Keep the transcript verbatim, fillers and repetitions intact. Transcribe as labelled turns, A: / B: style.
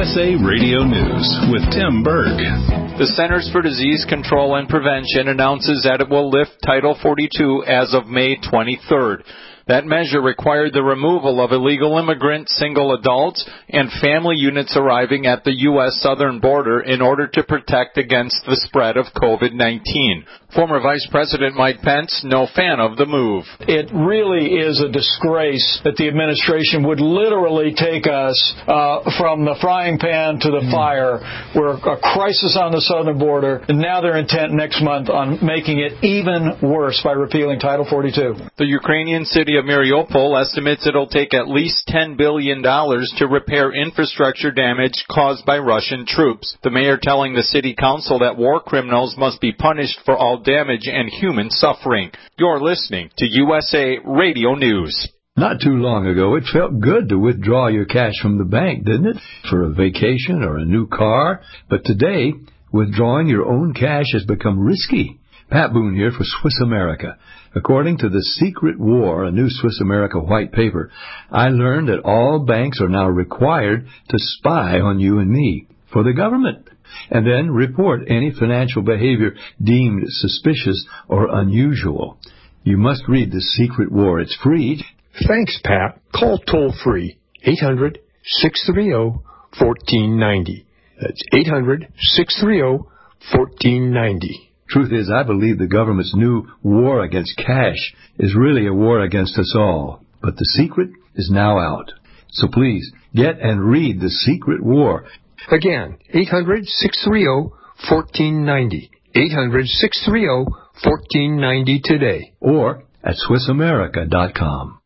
A: S A Radio News with Tim Berg.
B: The Centers for Disease Control and Prevention announces that it will lift Title forty-two as of May twenty-third. That measure required the removal of illegal immigrants, single adults, and family units arriving at the U S southern border in order to protect against the spread of COVID nineteen. Former Vice President Mike Pence, no fan of the move.
C: It really is a disgrace that the administration would literally take us uh, from the frying pan to the fire. We're a crisis on the southern border, and now they're intent next month on making it even worse by repealing Title forty-two.
B: The Ukrainian city of Mariupol estimates it'll take at least ten billion dollars to repair infrastructure damage caused by Russian troops. The mayor telling the city council that war criminals must be punished for all damage and human suffering. You're listening to U S A Radio News.
D: Not too long ago, it felt good to withdraw your cash from the bank, didn't it? For a vacation or a new car. But today, withdrawing your own cash has become risky. Pat Boone here for Swiss America. According to The Secret War, a new Swiss America white paper, I learned that all banks are now required to spy on you and me for the government, and then report any financial behavior deemed suspicious or unusual. You must read The Secret War. It's free.
E: Thanks, Pat. Call toll-free eight hundred, six three zero, one four nine zero. That's eight hundred, six three zero, one four nine zero.
D: Truth is, I believe the government's new war against cash is really a war against us all. But the secret is now out. So please, get and read The Secret War.
E: Again, eight hundred, six three zero, one four nine zero. eight hundred, six three zero, one four nine zero today.
D: Or at Swiss America dot com.